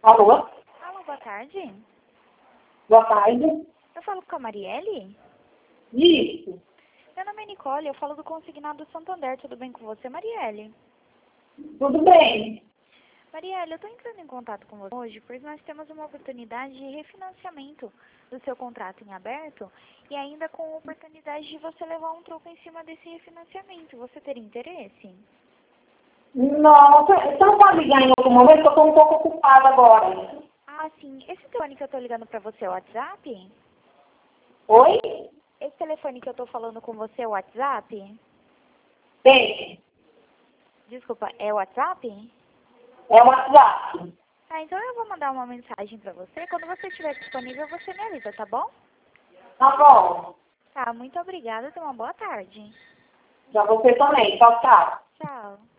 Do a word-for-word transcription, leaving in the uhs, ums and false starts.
Alô? Alô, boa tarde. Boa tarde. Eu falo com a Marielle? Isso. Meu nome é Nicole, eu falo do Consignado Santander. Tudo bem com você, Marielle? Tudo bem. Marielle, eu estou entrando em contato com você hoje, pois nós temos uma oportunidade de refinanciamento do seu contrato em aberto e ainda com a oportunidade de você levar um troco em cima desse refinanciamento. Você teria interesse? Não, você não pode ligar em outro momento, que eu estou um pouco ocupada agora. Ah, sim. Esse telefone que eu estou ligando para você é o WhatsApp? Oi? Esse telefone que eu estou falando com você é o WhatsApp? Tem. Desculpa, é o WhatsApp? É o WhatsApp. Ah, então eu vou mandar uma mensagem para você. Quando você estiver disponível, você me avisa, tá bom? Tá bom. Tá, muito obrigada. Tenha uma boa tarde. Já você também. Tchau, tchau. Tchau.